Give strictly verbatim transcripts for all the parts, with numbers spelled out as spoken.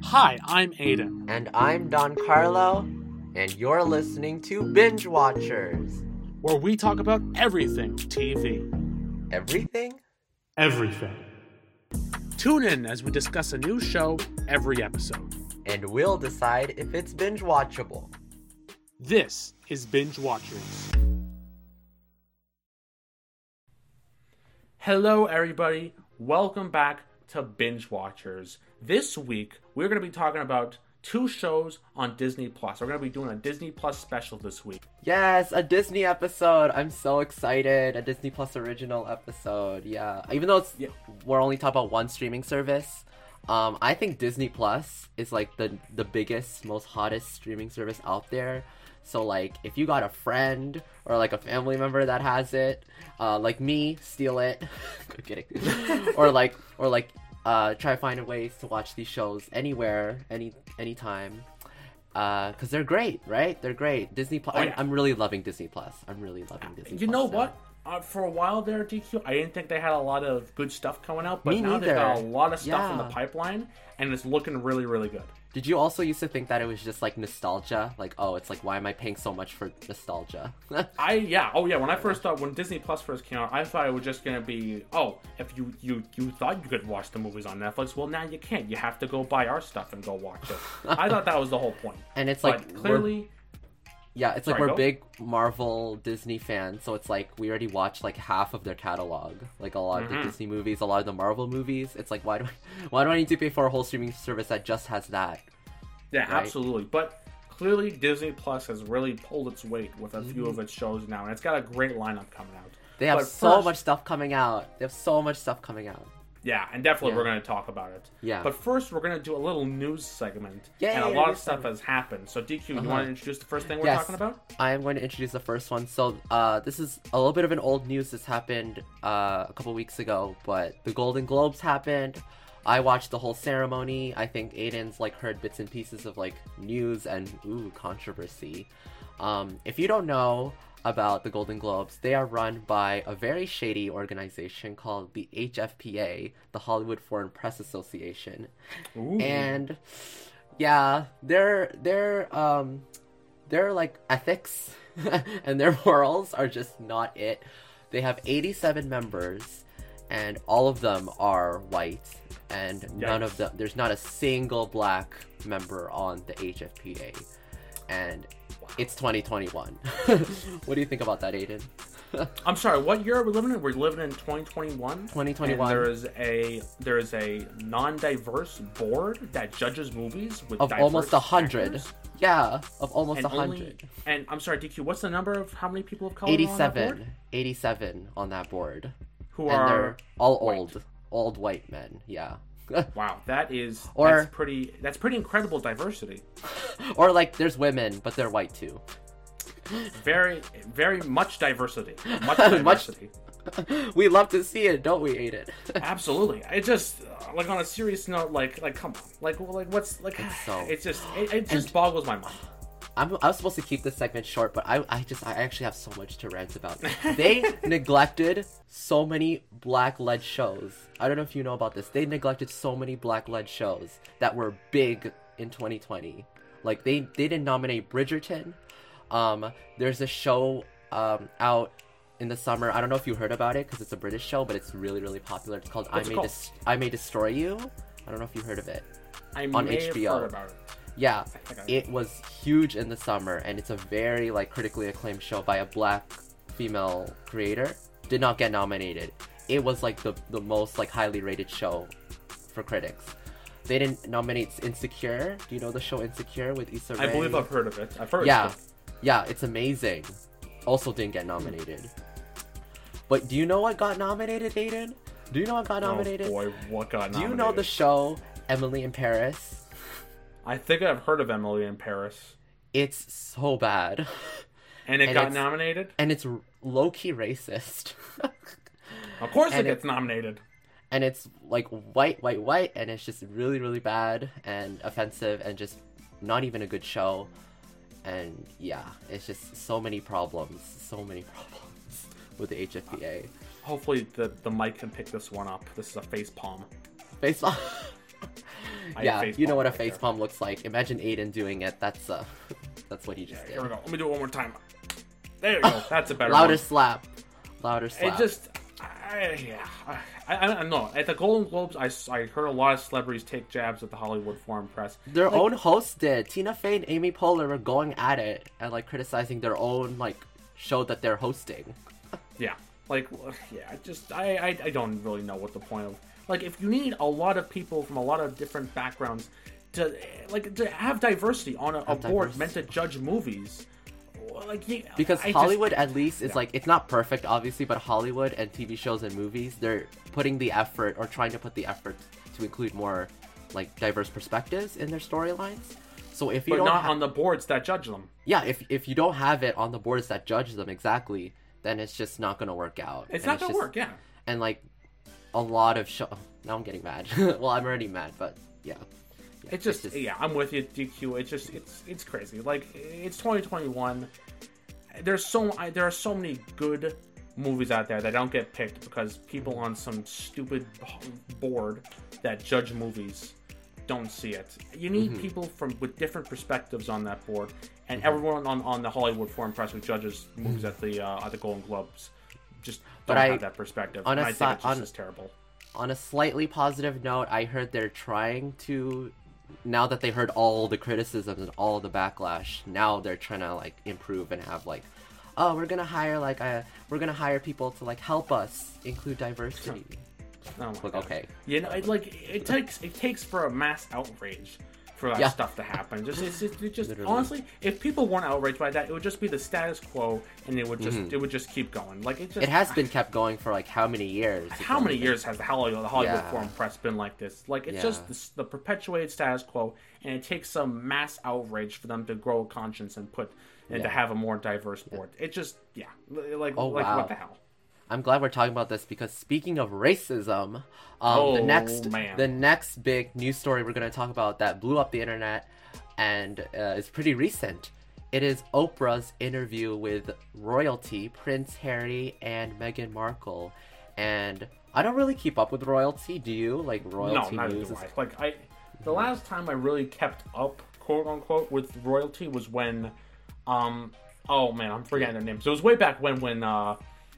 Hi, I'm Aiden. And I'm Don Carlo, and you're listening to Binge Watchers, where we talk about everything T V. Everything? Everything. Tune in as we discuss a new show every episode. And we'll decide if it's binge watchable. This is Binge Watchers. Hello, everybody. Welcome back to Binge Watchers. This week, we're going to be talking about two shows on Disney Plus. We're going to be doing a Disney Plus special this week. Yes, a Disney episode. I'm so excited. A Disney Plus original episode. Yeah. Even though it's, yeah. we're only talking about one streaming service, um, I think Disney Plus is like the, the biggest, most hottest streaming service out there. So, like, if you got a friend or, like, a family member that has it, uh, like me, steal it. I'm kidding. or, like, or, like, uh, try to find ways to watch these shows anywhere, any anytime. Uh, because they're great, right? They're great. Disney Plus. Oh, yeah. I'm really loving Disney Plus. I'm really loving Disney Plus. You know now. what? Uh, for a while there, D Q, I didn't think they had a lot of good stuff coming out, but Me now neither. they've got a lot of stuff yeah. in the pipeline, and it's looking really, really good. Did you also used to think that it was just like nostalgia? Like, oh, it's like, why am I paying so much for nostalgia? I, yeah, oh yeah, when I first thought, when Disney Plus first came out, I thought it was just gonna be, oh, if you, you, you thought you could watch the movies on Netflix, well now you can't. You have to go buy our stuff and go watch it. I thought that was the whole point. And it's but like, clearly... Yeah, it's like Sorry, we're go. big Marvel Disney fans, so it's like we already watched like half of their catalog, like a lot mm-hmm. of the Disney movies, a lot of the Marvel movies. It's like, why do I, why do I need to pay for a whole streaming service that just has that? Yeah, right? Absolutely. But clearly Disney Plus has really pulled its weight with a few mm-hmm. of its shows now, and it's got a great lineup coming out. They have but so first, much stuff coming out. They have so much stuff coming out. Yeah, and definitely yeah. we're going to talk about it. Yeah. But first, we're going to do a little news segment. Yeah, and a yeah, lot yeah, of stuff segment. has happened. So, D Q, uh-huh. you want to introduce the first thing we're yes, talking about? I am going to introduce the first one. So, uh, this is a little bit of an old news. This happened uh, a couple weeks ago, but the Golden Globes happened. I watched the whole ceremony. I think Aiden's like heard bits and pieces of like news and ooh controversy. Um, if you don't know about the Golden Globes, they are run by a very shady organization called the H F P A, the Hollywood Foreign Press Association. Ooh. And yeah, their their um their like ethics and their morals are just not it. They have eighty-seven members, and all of them are white, and Yikes. none of them, there's not a single black member on the H F P A. And wow. It's twenty twenty-one. What do you think about that, Aiden? I'm sorry, what year are we living in? We're living in twenty twenty-one? twenty twenty-one. And there is a there is a non-diverse board that judges movies with of diverse almost a hundred. actors. Yeah, of almost a and hundred. And I'm sorry, D Q, what's the number of how many people of color eighty-seven. are on that board? eighty-seven on that board. Who and are they're all white. old, old white men. Yeah. Wow, that is or, that's pretty that's pretty incredible diversity. Or like there's women, but they're white too. Very, very much diversity. Much diversity. much... We love to see it, don't we, Aiden? Absolutely. It just uh, like on a serious note, like like come on, like like what's like it's, so... it's just it, it just and... boggles my mind. I'm, I was supposed to keep this segment short, but I, I just I actually have so much to rant about. They neglected so many black-led shows. I don't know if you know about this. They neglected so many black-led shows that were big in twenty twenty. Like, they, they didn't nominate Bridgerton. Um, there's a show um, out in the summer. I don't know if you heard about it, because it's a British show, but it's really, really popular. It's called What's I May, it called? Des- I May Destroy You. I don't know if you heard of it. I on may H B O. have heard about it. Yeah, I I it was huge in the summer, and it's a very like critically acclaimed show by a black female creator. Did not get nominated. It was like the the most like highly rated show for critics. They didn't nominate Insecure. Do you know the show Insecure with Issa Rae? I believe I've heard of it. I've heard. Yeah, it's yeah, it's amazing. Also didn't get nominated. But do you know what got nominated, Aiden? Do you know what got nominated? Oh boy, what got nominated? Do you know the show Emily in Paris? I think I've heard of Emily in Paris. It's so bad. And it and got nominated? And it's low-key racist. Of course and it gets it, nominated. And it's like white, white, white, and it's just really, really bad and offensive and just not even a good show. And yeah, it's just so many problems. So many problems with the H F P A. Hopefully the, the mic can pick this one up. This is a face palm. Face palm? I yeah, face you know palm what a right face there. palm looks like. Imagine Aiden doing it. That's uh, that's what he Yeah, just here we did. go. Let me do it one more time. There you go. That's a better Louder one. slap. Louder slap. It just, I, yeah, I, I, I don't know. At the Golden Globes, I, I heard a lot of celebrities take jabs at the Hollywood Foreign Press. Their Like, own hosts did. Tina Fey and Amy Poehler were going at it and like criticizing their own like show that they're hosting. Yeah, like, yeah, I just, I, I, I don't really know what the point of, like, if you need a lot of people from a lot of different backgrounds to, like, to have diversity on a, a Have board diversity. meant to judge movies, like, yeah, Because I Hollywood, just, at least, is yeah. like, it's not perfect, obviously, but Hollywood and T V shows and movies, they're putting the effort, or trying to put the effort to include more, like, diverse perspectives in their storylines. So if you but don't not ha- on the boards that judge them. yeah, if if you don't have it on the boards that judge them exactly, then it's just not gonna work out. It's And not gonna just- work, yeah. And, like, a lot of show... Now I'm getting mad. Well, I'm already mad, but, yeah. Yeah, It just, yeah, I'm with you, D Q. It's just, it's, it's crazy. Like, it's twenty twenty-one. There's so, I, there are so many good movies out there that don't get picked because people on some stupid board that judge movies don't see it. You need Mm-hmm. people from with different perspectives on that board, and everyone on, on the Hollywood Foreign Press who judges movies at the uh, at the Golden Globes just But don't I- have that perspective. on and a I si- think it's just on- as terrible. On a slightly positive note, I heard they're trying to, now that they heard all the criticisms and all the backlash, now they're trying to, like, improve and have, like, oh, we're gonna hire, like, a, we're gonna hire people to, like, help us include diversity. Oh my Like, God. okay. You know, it, like it takes it takes for a mass outrage for that Yeah. stuff to happen. Just it's, it's, it just Literally. honestly, if people weren't outraged by that, it would just be the status quo, and it would just Mhm. it would just keep going. Like it just It has been kept going for, like, how many years? It's How only many been- years has the Hollywood, the Hollywood Yeah. Foreign Press been like this? Like it's Yeah. just the, the perpetuated status quo, and it takes some mass outrage for them to grow a conscience and put and to Yeah. have a more diverse board. It just yeah, like Oh, like wow. what the hell? I'm glad we're talking about this because speaking of racism, um, Oh, the next man. the next big news story we're going to talk about that blew up the internet and uh, is pretty recent. It is Oprah's interview with royalty, Prince Harry and Meghan Markle. And I don't really keep up with royalty. Do you? Like No, royalty neither news? do is- I. Like I, the last time I really kept up, quote unquote, with royalty was when, um, oh man, I'm forgetting their names. So it was way back when, when, uh,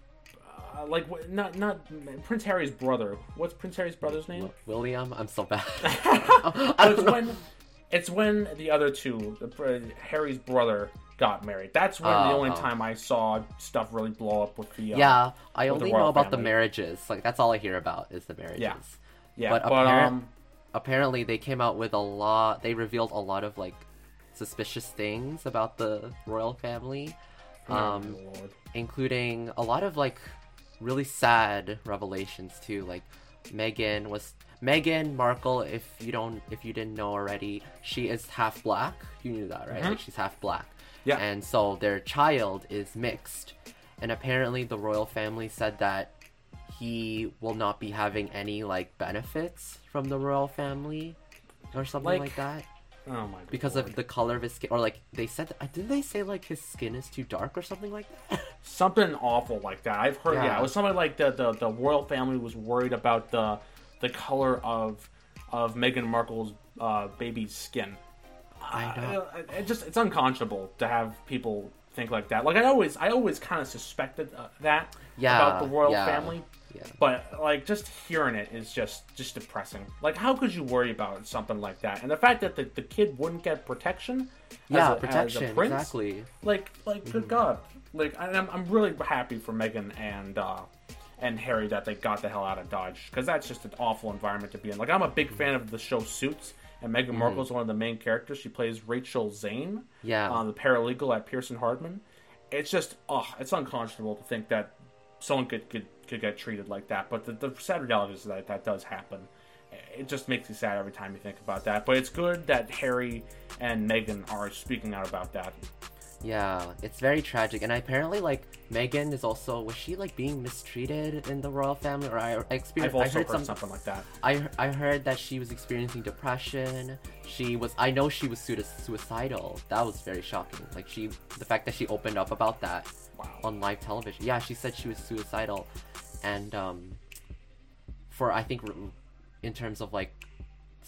uh like wh- not not Prince Harry's brother. What's Prince Harry's brother's name? William? I'm so bad. Oh, I it's don't know. when, it's when the other two, the, uh, Harry's brother, got married. That's when the Oh, only oh. time I saw stuff really blow up with the. Uh, Yeah, I with the only royal know about the family. marriages. Like that's all I hear about is the marriages. Yeah. yeah, but but, apparent- um, Apparently, they came out with a lot. They revealed a lot of like suspicious things about the royal family, oh, um, my Lord. including a lot of like really sad revelations too. Like Meghan was Meghan Markle. If you don't, if you didn't know already, she is half black. You knew that, right? Mhm. Like she's half black. Yeah. And so their child is mixed, and apparently the royal family said that he will not be having any like benefits from the royal family or something like, Like, that Oh my because Lord. of the color of his skin, or like they said that, didn't they say like his skin is too dark or something like that? Something awful like that. I've heard. Yeah, Yeah. it was something like the, the the royal family was worried about the the color of of Meghan Markle's uh, baby's skin. I know. Uh, it, it just it's unconscionable to have people think like that. Like I always I always kind of suspected uh, that Yeah, about the royal yeah, family. yeah. But like just hearing it is just just depressing. Like how could you worry about something like that? And the fact that the, the kid wouldn't get protection, Yeah, as a, protection, as a prince, exactly. like like good God, like I- I'm I'm really happy for Meghan and uh, and Harry that they got the hell out of Dodge, because that's just an awful environment to be in. Like I'm a big fan of the show Suits, and Meghan Markle's one of the main characters. She plays Rachel Zane, Yeah. uh, the paralegal at Pearson Hardman. It's just oh, it's unconscionable to think that someone could could, could get treated like that. But the, the sad reality is that that does happen. It just makes you sad every time you think about that. But it's good that Harry and Meghan are speaking out about that. Yeah, it's very tragic, and apparently, like Meghan is also was she like being mistreated in the royal family, or I, I I've experienced. also I heard heard some. something like that. I I heard that she was experiencing depression. She was. I know she was sui- suicidal. That was very shocking. Like she, the fact that she opened up about that Wow. on live television. Yeah, she said she was suicidal, and um, for I think in terms of like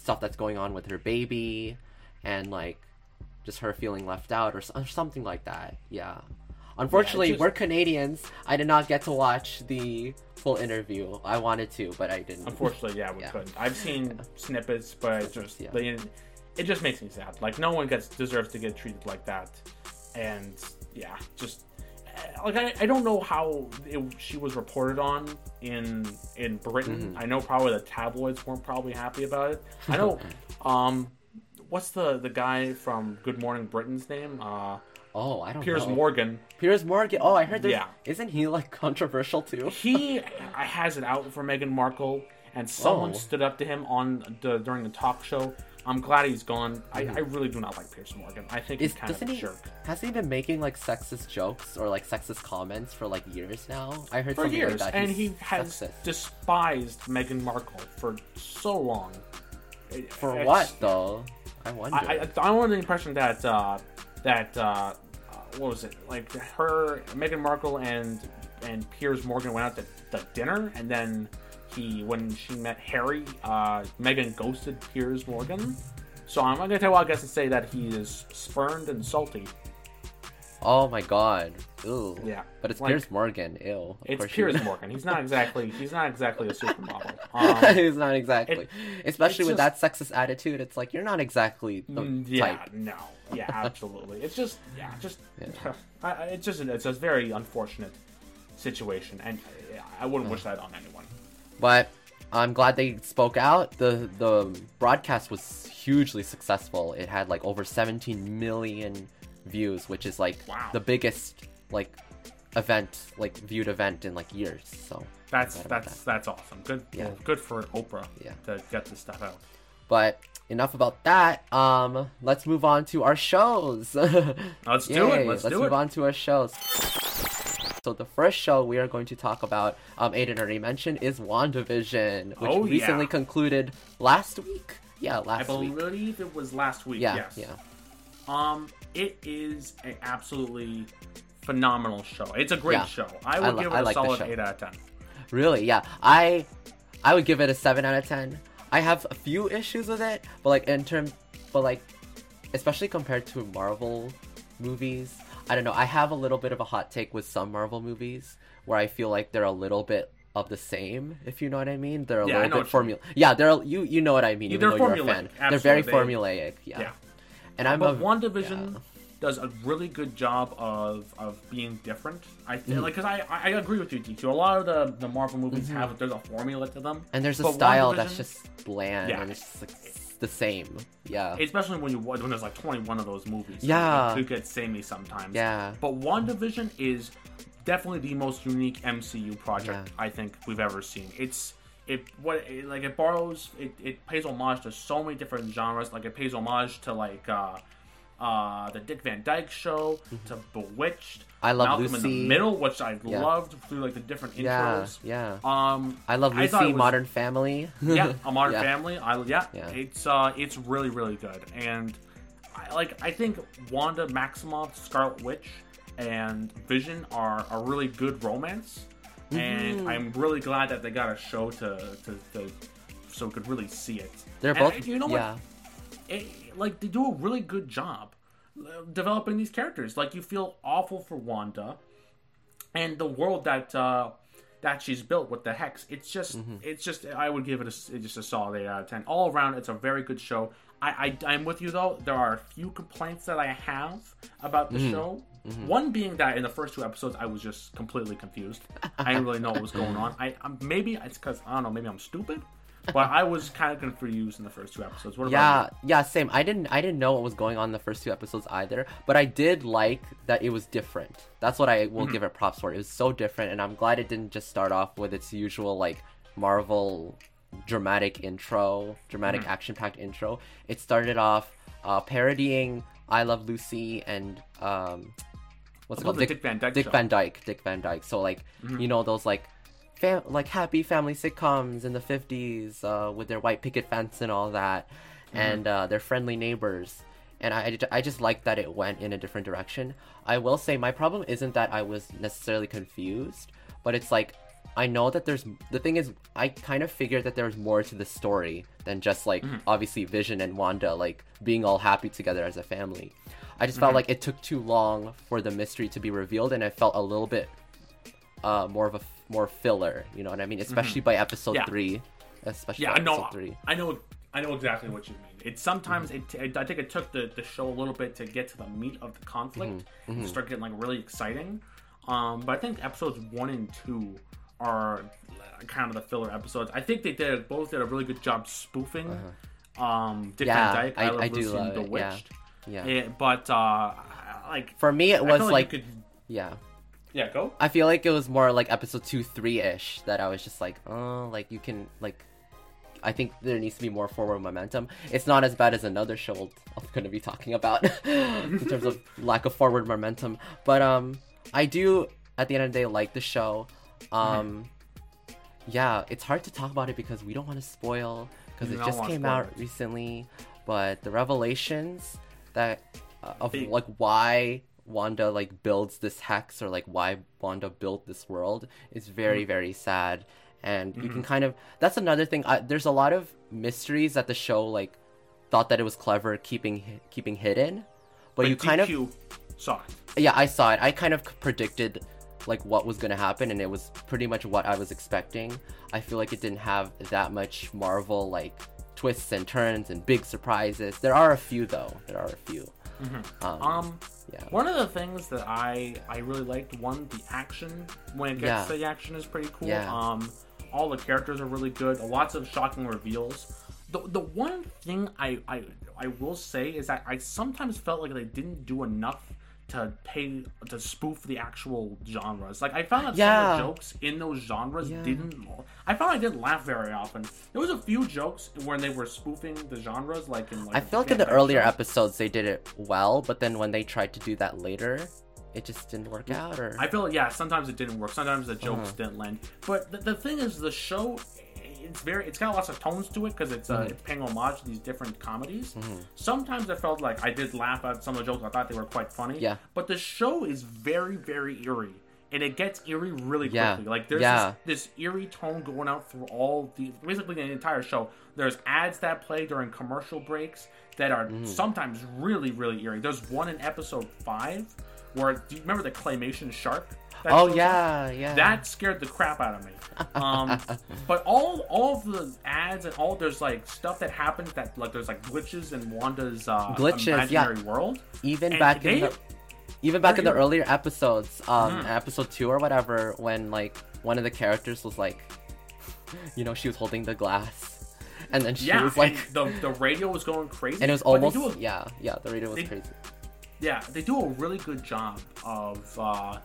stuff that's going on with her baby, and like just her feeling left out or, or something like that. Yeah. Unfortunately, yeah, just... we're Canadians. I did not get to watch the full interview. I wanted to, but I didn't. Unfortunately, yeah, we yeah. couldn't. I've seen yeah. snippets, but it just yeah. they, it just makes me sad. Like, no one gets deserves to get treated like that, and yeah, just like I, I don't know how it, she was reported on in in Britain. Mm-hmm. I know probably the tabloids weren't probably happy about it. I know, um, what's the the guy from Good Morning Britain's name? Uh, oh, I don't Piers know. Morgan. Piers Morgan. Oh, I heard there's... Yeah. Isn't he, like, controversial, too? He has it out for Meghan Markle, and someone Oh. stood up to him on the, during the talk show. I'm glad he's gone. I, Mhm. I really do not like Piers Morgan. I think Is, he's kind of doesn't a he, jerk. Hasn't he been making, like, sexist jokes or, like, sexist comments for, like, years now? I heard For something years, like that. and He's he has sexist. despised Meghan Markle for so long. For It's- what, though? I wonder. I, I, I'm under the impression that, uh, that, uh, what was it? Like, her, Meghan Markle and and Piers Morgan went out to, to dinner, and then he, when she met Harry, uh, Meghan ghosted Piers Morgan. So I'm not gonna tell you what I guess to say that he is spurned and salty. Oh my god. Ew. Yeah. But it's Like, Piers Morgan. Ew. Of It's course Piers you- Morgan. He's not exactly he's not exactly a supermodel. Um, He's not exactly. it- Especially it's with just- that sexist attitude, it's like, you're not exactly the mm, yeah, type. no, yeah, absolutely. It's just yeah, just Yeah. I, I- it's just it's a very unfortunate situation, and yeah, I wouldn't wish that on anyone. But I'm glad they spoke out. The the broadcast was hugely successful. It had like over seventeen million views, which is like Wow. the biggest like event, like viewed event in like years. So That's glad about that's that's awesome. Good, Yeah. well, good for Oprah Yeah. to get this stuff out. But enough about that. Um, let's move on to our shows. Let's do it. Yay, Let's, let's do move it. on to our shows. So the first show we are going to talk about, um, Aiden already mentioned, is WandaVision, which Oh, recently yeah. concluded last week. Yeah, I last week. believe it was last week. Yeah, yes. yeah. Um, it is an absolutely phenomenal show. It's a great Yeah. show. I I would li- give I it a like the solid show. eight out of ten. Really, yeah. I I would give it a seven out of ten. I have a few issues with it, but like in terms, but like especially compared to Marvel movies, I don't know. I have a little bit of a hot take with some Marvel movies where I feel like they're a little bit of the same, if you know what I mean. They're a Yeah, I little know bit what you formula. Yeah, they're a- you you know what I mean. Yeah, Even they're though you're a formulaic. fan, they're very Absolutely. formulaic. Yeah. Yeah. And I'm But a WandaVision yeah. does a really good job of, of being different. I feel Mhm. like because I, I agree with you, D Q. A lot of the, the Marvel movies Mhm. have there's a formula to them, and there's a but style WandaVision- that's just bland Yeah. and it's just like the same. Yeah. especially when you when there's like twenty-one of those movies. Yeah. it could get samey sometimes. Yeah. But WandaVision is definitely the most unique M C U project Yeah. I think we've ever seen. It's it what it, like it borrows it, it pays homage to so many different genres. Like it pays homage to like uh uh the Dick Van Dyke Show, to Bewitched. I love Malcolm in Lucy. the Middle, which I Yeah. loved through like the different Yeah. intros. Yeah. Um, I love I thought Lucy, it was- Modern Family. yeah, A Modern Yeah. Family. I yeah, Yeah. it's uh, it's really really good, and I like I think Wanda Maximoff, Scarlet Witch, and Vision are a really good romance, and Mhm. I'm really glad that they got a show to to, to so we could really see it. They're And, both. you know yeah. what? It, like they do a really good job uh, developing these characters. Like you feel awful for Wanda, and the world that uh, that she's built with the Hex. It's just, Mm-hmm. it's just. I would give it a, just a solid eight out of ten. All around, it's a very good show. I, I I'm with you though. There are a few complaints that I have about the Mhm. show. Mhm. One being that in the first two episodes, I was just completely confused. I didn't really know what was going on. I I'm, maybe it's because I don't know. Maybe I'm stupid. But I was kind of confused in the first two episodes. What about Yeah, yeah, same. I didn't I didn't know what was going on in the first two episodes either, but I did like that it was different. That's what I will Mm-hmm. give it props for. It was so different, and I'm glad it didn't just start off with its usual like Marvel dramatic intro, dramatic Mhm. action-packed intro. It started off uh, parodying I Love Lucy and um what's it I love called? the Dick Van Dyke Dick Show. Van Dyke. Dick Van Dyke. So like Mhm. you know those like Fam- like happy family sitcoms in the fifties uh, with their white picket fence and all that, Mm-hmm. and uh, their friendly neighbors. And I, I just like that it went in a different direction. I will say my problem isn't that I was necessarily confused, but it's like I know that there's the thing is I kind of figured that there's more to the story than just like mm-hmm. obviously Vision and Wanda like being all happy together as a family. I just mm-hmm. felt like it took too long for the mystery to be revealed, and it felt a little bit uh, more of a more filler. You know what I mean? Especially mm-hmm. by episode yeah. three. Especially yeah, by episode no, three. I know. I know exactly what you mean. It sometimes mm-hmm. it, it. I think it took the, the show a little bit to get to the meat of the conflict mm-hmm. and start getting like really exciting. Um, but I think episodes one and two are kind of the filler episodes. I think they did both did a really good job spoofing uh-huh. um, Dick yeah, Van Dyke. I, I love I do Lucy love and it. Bewitched. Yeah, yeah. It, but uh, like for me, it was like, like could, yeah, yeah. Go. I feel like it was more like episode two, three ish that I was just like, oh, like you can like. I think there needs to be more forward momentum. It's not as bad as another show I'm going to be talking about in terms of lack of forward momentum. But um, I do, at the end of the day, like the show. Um, mm-hmm. Yeah, it's hard to talk about it because we don't want to spoil, because it just came out recently. But the revelations that uh, of Big. like why Wanda like builds this hex, or like why Wanda built this world, is very, mm-hmm. very sad. And mm-hmm. you can kind of, that's another thing. I, there's a lot of mysteries that the show like thought that it was clever keeping keeping hidden, but, but you kind D Q of saw it. Yeah, I saw it. I kind of predicted like what was gonna happen, and it was pretty much what I was expecting. I feel like it didn't have that much Marvel like twists and turns and big surprises. There are a few though. There are a few. Mm-hmm. Um, um, yeah. One of the things that I I really liked, one, the action when it gets yeah. to the action is pretty cool. Yeah. Um. All the characters are really good. Lots of shocking reveals. The the one thing I, I I will say is that I sometimes felt like they didn't do enough to pay to spoof the actual genres. Like I found that yeah. some of the jokes in those genres yeah. didn't. I found I didn't laugh very often. There was a few jokes when they were spoofing the genres, like in like. I feel like in the earlier episodes they did it well, but then when they tried to do that later, it just didn't work out. Or I feel like, yeah, sometimes it didn't work. Sometimes the jokes uh-huh. didn't land. But the, the thing is, the show, it's very, it's got lots of tones to it because it's, uh, mm-hmm. it's paying homage to these different comedies. Mm-hmm. Sometimes I felt like I did laugh at some of the jokes. I thought they were quite funny. Yeah. But the show is very, very eerie. And it gets eerie really quickly. Yeah. Like, there's yeah. this, this eerie tone going out through all the, basically the entire show. There's ads that play during commercial breaks that are mm-hmm. sometimes really, really eerie. There's one in episode five where, do you remember the claymation shark? Oh yeah, up? yeah. That scared the crap out of me. Um, but all all of the ads and all there's like stuff that happens that like there's like glitches in Wanda's uh, glitches, imaginary yeah. world. Even and back they, in the even back in the eerie. earlier episodes, um, mm-hmm. episode two or whatever, when like one of the characters was like, you know, she was holding the glass, and then she yeah, was like, the the radio was going crazy, and it was almost a, yeah, yeah, the radio was they, crazy. Yeah, they do a really good job of, uh,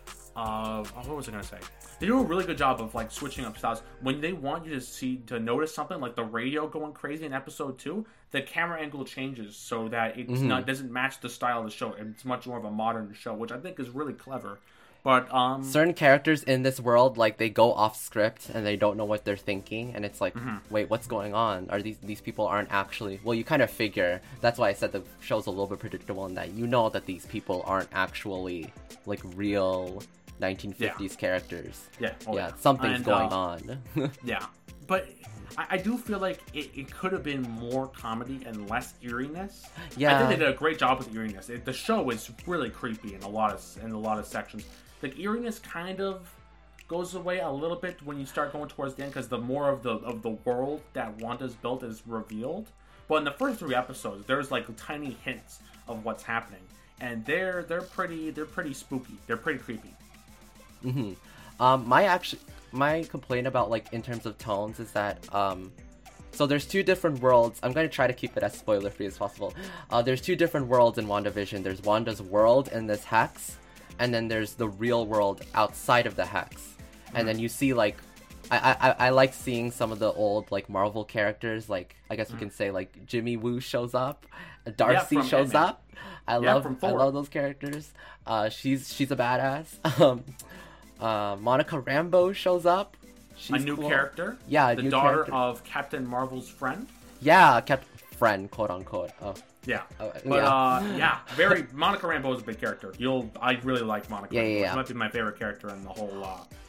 of, oh, what was I going to say? They do a really good job of, like, switching up styles. When they want you to see, to notice something, like the radio going crazy in episode two, the camera angle changes so that it's mm-hmm. not, doesn't match the style of the show. It's much more of a modern show, which I think is really clever. But, um... certain characters in this world, like, they go off script and they don't know what they're thinking, and it's like, mm-hmm. wait, what's going on? Are these these people aren't actually... Well, you kind of figure... That's why I said the show's a little bit predictable in that you know that these people aren't actually, like, real nineteen fifties yeah. characters. Yeah. Oh, yeah, yeah. something's and, going uh, on. yeah. But I, I do feel like it, it could have been more comedy and less eeriness. Yeah. I think they did a great job with eeriness. It, the show is really creepy in a lot of in a lot of sections. The eeriness kind of goes away a little bit when you start going towards the end because the more of the of the world that Wanda's built is revealed. But in the first three episodes, there's like tiny hints of what's happening, and they're they're pretty they're pretty spooky. They're pretty creepy. Mm-hmm. Um, my actually my complaint about like in terms of tones is that um, so there's two different worlds. I'm going to try to keep it as spoiler free as possible. Uh, there's two different worlds in WandaVision. There's Wanda's world in this hex. And then there's the real world outside of the hex. Mm-hmm. And then you see, like, I, I I like seeing some of the old, like, Marvel characters. Like, I guess mm-hmm. we can say, like, Jimmy Woo shows up. Darcy yeah, shows Ant-Man. up. I yeah, love I love those characters. Uh, she's she's a badass. Um, uh, Monica Rambeau shows up. She's a new cool. character. Yeah, the new daughter character. of Captain Marvel's friend. Yeah, Captain friend, quote unquote. Oh. Yeah, oh, but yeah. uh, yeah, very Monica Rambeau is a big character. You'll, I really like Monica. Yeah, Rambeau. yeah, yeah. She might be my favorite character in the whole, uh,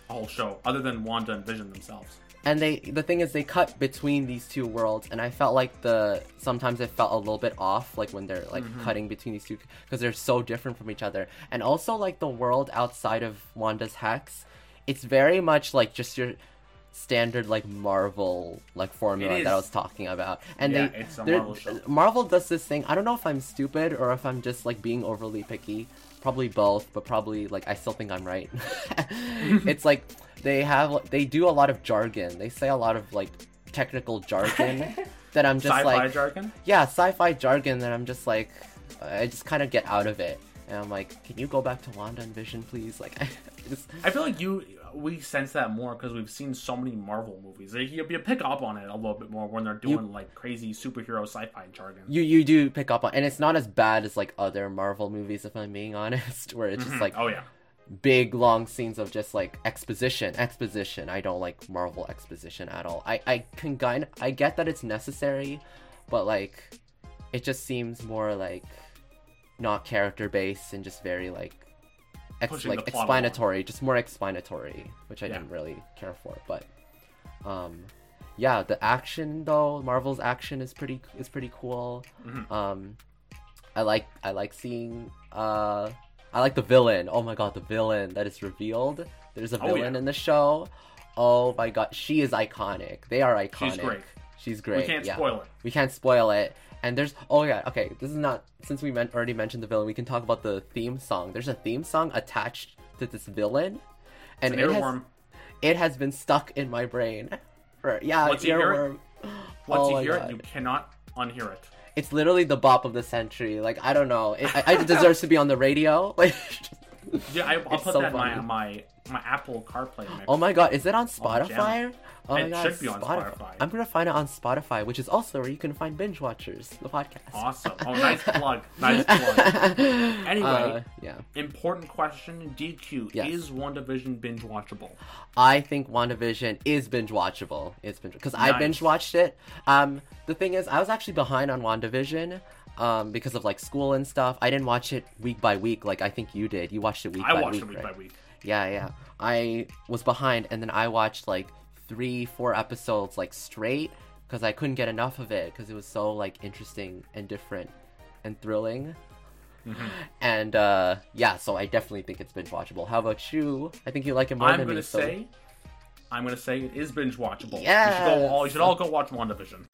a whole show, other than Wanda and Vision themselves. And they, the thing is, they cut between these two worlds, and I felt like the sometimes it felt a little bit off, like when they're like mm-hmm. cutting between these two, because they're so different from each other. And also, like the world outside of Wanda's Hex, it's very much like just your standard like Marvel like formula that I was talking about. And yeah, they, it's a Marvel show. Marvel does this thing. I don't know if I'm stupid or if I'm just like being overly picky. Probably both, but probably like I still think I'm right. It's like they have they do a lot of jargon. They say a lot of like technical jargon that I'm just sci-fi like jargon. Yeah, sci-fi jargon that I'm just like I just kind of get out of it. And I'm like, can you go back to Wanda and Vision, please? Like, I just... I feel like you, we sense that more because we've seen so many Marvel movies. Like, you, you pick up on it a little bit more when they're doing you, like crazy superhero sci-fi jargon. You you do pick up on, and it's not as bad as like other Marvel movies, if I'm being honest, where it's just mm-hmm. like, oh yeah, big long scenes of just like exposition, exposition. I don't like Marvel exposition at all. I I can kind, I get that it's necessary, but like, it just seems more like. Not character based and just very like ex- like explanatory along. Just more explanatory, which I yeah. didn't really care for. But um yeah, the action though, Marvel's action is pretty is pretty cool. Mm-hmm. um I like I like seeing uh I like the villain. Oh my god, the villain that is revealed. There's a villain oh, yeah. in the show. Oh my god, she is iconic. They are iconic. She's great. She's great. We can't yeah. spoil it. We can't spoil it. And there's, oh yeah, okay, this is not, since we men- already mentioned the villain, we can talk about the theme song. There's a theme song attached to this villain. And it's an it, earworm. Has, it has been stuck in my brain. For, yeah, Once you hear earworm. it, once oh you hear God. it, you cannot unhear it. It's literally the bop of the century. Like, I don't know. It, I, it deserves to be on the radio. Like, yeah, I, I'll put so that in my, funny. my, my Apple CarPlay mix. Oh my god, is it on Spotify? Oh my it god, should be on Spotify. Spotify. I'm gonna find it on Spotify, which is also where you can find Binge Watchers, the podcast. Awesome. Oh, nice plug. Nice plug. Anyway, uh, yeah. Important question. D Q, yes. Is WandaVision binge watchable? I think WandaVision is binge watchable. It's binge because nice. I binge watched it. Um, the thing is, I was actually behind on WandaVision. Um, because of like school and stuff. I didn't watch it week by week like I think you did. You watched it week I by week. I watched it week right? by week. Yeah, yeah. I was behind, and then I watched like three, four episodes like straight because I couldn't get enough of it because it was so like interesting and different and thrilling. Mm-hmm. And uh, yeah, so I definitely think it's binge watchable. How about you? I think you like it more I'm than gonna me. Say, so... I'm gonna say it is binge watchable. Yeah. You should go all. You should all go watch WandaVision.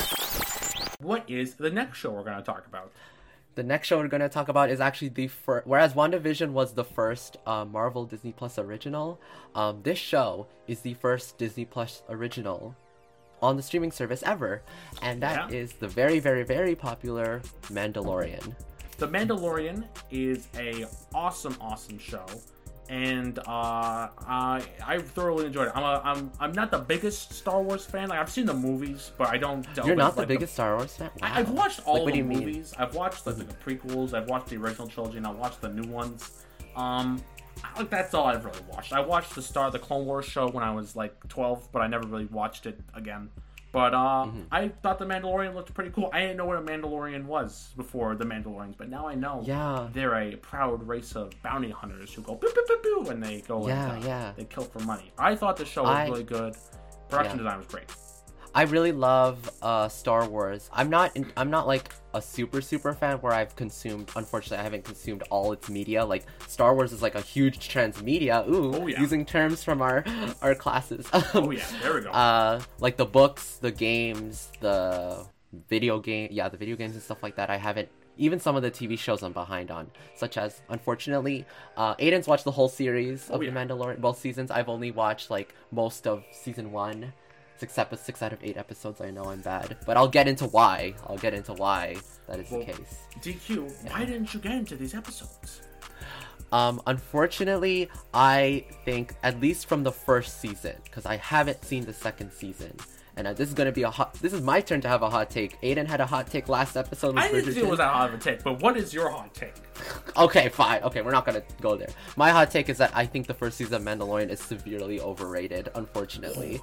What is the next show we're going to talk about? The next show we're going to talk about is actually the first... Whereas WandaVision was the first uh, Marvel Disney Plus original, um, this show is the first Disney Plus original on the streaming service ever. And that yeah. is the very, very, very popular Mandalorian. The Mandalorian is a awesome, awesome show. And uh, I I thoroughly enjoyed it. I'm a, I'm I'm not the biggest Star Wars fan. Like I've seen the movies, but I don't. You're not the like, biggest the... Star Wars fan. Wow. I, I've watched all like, of the movies. Mean? I've watched like, the prequels. I've watched the original trilogy, and I watched the new ones. Um, like that's all I've really watched. I watched the Star the Clone Wars show when I was like twelve, but I never really watched it again. But uh, mm-hmm. I thought the Mandalorian looked pretty cool. I didn't know what a Mandalorian was before the Mandalorians, but now I know. Yeah. They're a proud race of bounty hunters who go pew pew pew pew when they go yeah, and uh, yeah. they kill for money. I thought the show was I... really good. Production yeah. design was great. I really love uh, Star Wars. I'm not in, I'm not like a super super fan where I've consumed. Unfortunately, I haven't consumed all its media. Like Star Wars is like a huge transmedia. Ooh, oh, yeah. using terms from our our classes. Oh yeah, there we go. Uh, like the books, the games, the video game. Yeah, the video games and stuff like that. I haven't. Even some of the T V shows I'm behind on, such as, unfortunately, uh, Aiden's watched the whole series of oh, yeah. The Mandalorian, both seasons. I've only watched like most of season one. Six, epi- six out of eight episodes, I know I'm bad. But I'll get into why. I'll get into why that is well, the case. D Q, yeah. Why didn't you get into these episodes? Um, unfortunately, I think, at least from the first season, because I haven't seen the second season. And uh, this is going to be a hot... This is my turn to have a hot take. Aiden had a hot take last episode with I didn't Bridgerton. think it was that hot of a take, but what is your hot take? Okay, fine. Okay, we're not going to go there. My hot take is that I think the first season of Mandalorian is severely overrated, unfortunately.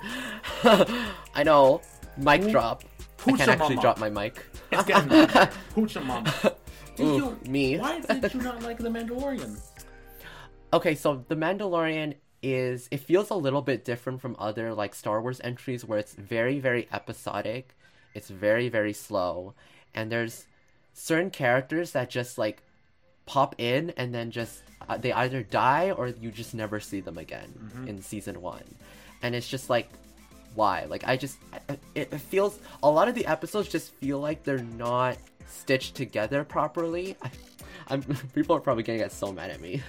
I know. Mic drop. I can't actually drop my mic. It's getting better. Hoocha mama. Ooh, you, me. Why did you not like The Mandalorian? Okay, so The Mandalorian is it feels a little bit different from other like Star Wars entries where it's very, very episodic. It's very, very slow. And there's certain characters that just like pop in and then just uh, they either die or you just never see them again mm-hmm. in season one. And it's just like, why? Like, I just, it, it feels, a lot of the episodes just feel like they're not stitched together properly. I, I'm, people are probably gonna get so mad at me.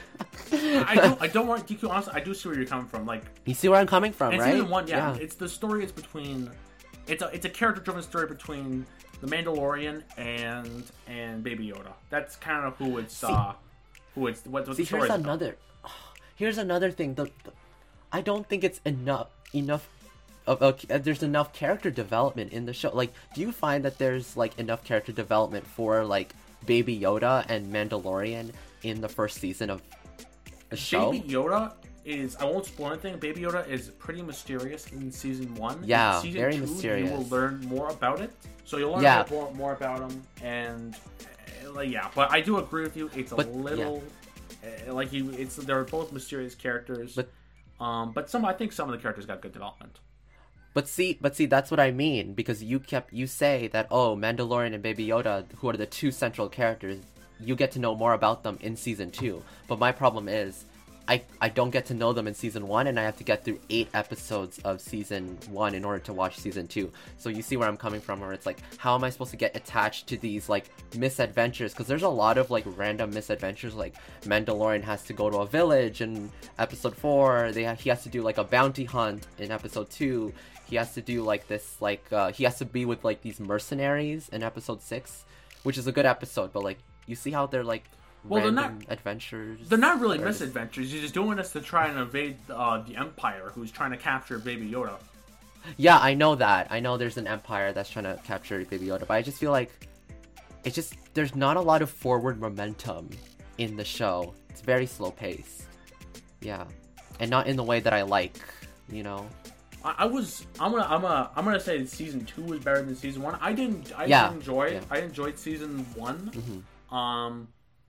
I don't, I don't want, D Q, honestly, I do see where you're coming from. Like, you see where I'm coming from, in right? Season one, yeah, yeah. It's the story is between, it's a, it's a character-driven story between the Mandalorian and, and Baby Yoda. That's kind of who it's, see, uh, who it's, what, what see, the story here's is another, oh, here's another thing. The, the, I don't think it's enough, enough, of uh, there's enough character development in the show. Like, do you find that there's, like, enough character development for, like, Baby Yoda and Mandalorian in the first season of the show? Baby Yoda is, I won't spoil anything, Baby Yoda is pretty mysterious in season one. Yeah, in season very two, mysterious. You will learn more about it. So you'll learn yeah. more, more about him, and, uh, like, yeah, but I do agree with you, it's a but, little, yeah. uh, like, you, it's, they're both mysterious characters, but, um, but some, I think some of the characters got good development. But see, but see, that's what I mean, because you kept, you say that, oh, Mandalorian and Baby Yoda, who are the two central characters, you get to know more about them in season two. But my problem is, I, I don't get to know them in season one, and I have to get through eight episodes of season one in order to watch season two. So you see where I'm coming from, where it's like, how am I supposed to get attached to these, like, misadventures? Because there's a lot of, like, random misadventures, like, Mandalorian has to go to a village in episode four, they ha- he has to do, like, a bounty hunt in episode two, he has to do, like, this, like, uh, he has to be with, like, these mercenaries in episode six, which is a good episode, but, like, you see how they're, like, well, random they're not, adventures? They're not really misadventures, you're just doing this to try and evade uh, the Empire, who's trying to capture Baby Yoda. Yeah, I know that. I know there's an Empire that's trying to capture Baby Yoda, but I just feel like, it's just, there's not a lot of forward momentum in the show. It's very slow-paced. Yeah. And not in the way that I like, you know? I was I'm gonna I'm gonna I'm gonna say that season two was better than season one. I didn't I yeah. did enjoy yeah. I enjoyed season one. Mm-hmm. Um,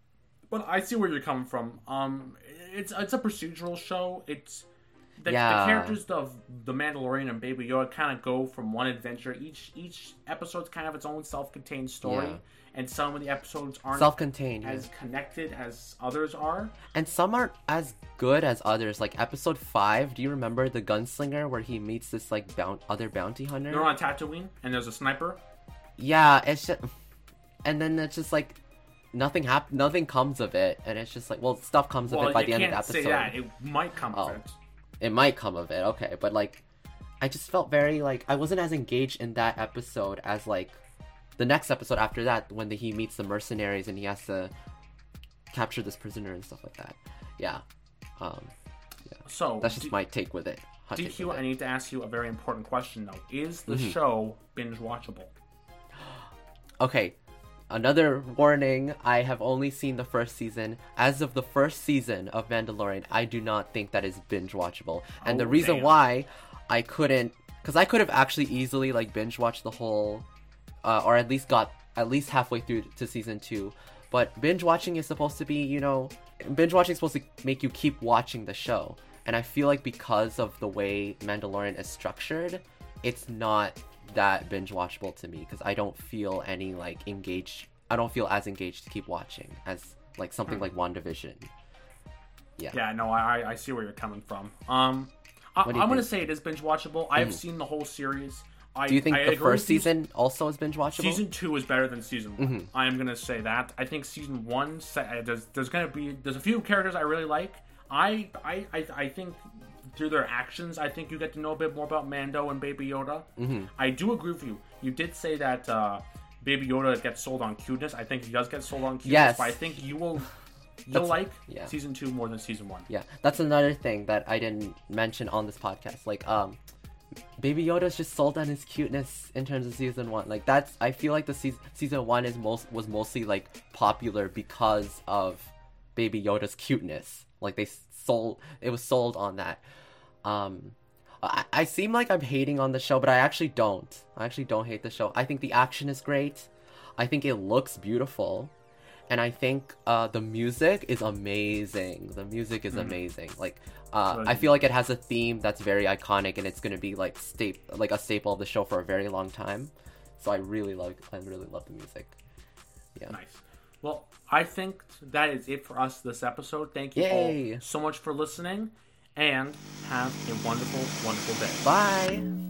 but I see where you're coming from. Um, it's it's a procedural show. It's the, yeah. the characters of the Mandalorian and Baby Yoda kind of go from one adventure. Each each episode's kind of its own self-contained story. Yeah. And some of the episodes aren't self-contained, as yeah. connected as others are. And some aren't as good as others. Like episode five, do you remember the gunslinger where he meets this like bound- other bounty hunter? They're on Tatooine and there's a sniper. Yeah, it's just, and then it's just like nothing hap- nothing comes of it, and it's just like, well, stuff comes of well, it by the end of the episode. Well, you can't say that. It might come oh, of it. It might come of it. Okay, but like, I just felt very like I wasn't as engaged in that episode as like. The next episode after that, when the, he meets the mercenaries and he has to capture this prisoner and stuff like that. Yeah. Um, yeah. So that's just D- my take with it. Hot D Q, I need to ask you a very important question though. Is the mm-hmm. show binge watchable? Okay. Another warning, I have only seen the first season. As of the first season of Mandalorian, I do not think that is binge watchable. And oh, the reason damn. why I couldn't, because I could have actually easily like binge watched the whole Uh, or at least got at least halfway through to season two. But binge watching is supposed to be, you know, binge watching is supposed to make you keep watching the show. And I feel like because of the way Mandalorian is structured, it's not that binge watchable to me because I don't feel any like engaged. I don't feel as engaged to keep watching as like something hmm. like WandaVision. Yeah. Yeah. No, I I see where you're coming from. Um, I, I'm think? gonna say it is binge watchable. I have mm. seen the whole series. I, Do you think I the first season also is binge watchable? Season two is better than season one. Mm-hmm. I am gonna say that. I think season one there's there's gonna be there's a few characters I really like. I I I, I think through their actions, I think you get to know a bit more about Mando and Baby Yoda. Mm-hmm. I do agree with you. You did say that uh, Baby Yoda gets sold on cuteness. I think he does get sold on cuteness. Yes. But I think you will you'll like yeah. season two more than season one. Yeah, that's another thing that I didn't mention on this podcast. Like um. Baby Yoda's just sold on his cuteness in terms of season one. Like that's, I feel like the season season one is most was mostly like popular because of Baby Yoda's cuteness. Like they sold, it was sold on that. Um, I, I seem like I'm hating on the show, but I actually don't. I actually don't hate the show. I think the action is great. I think it looks beautiful, and I think uh, the music is amazing. The music is mm. amazing. Like, uh, I feel like it has a theme that's very iconic, and it's gonna be like sta- like a staple of the show for a very long time. So I really love, I really love the music. Yeah. Nice. Well, I think that is it for us this episode. Thank you Yay. all so much for listening, and have a wonderful, wonderful day. Bye.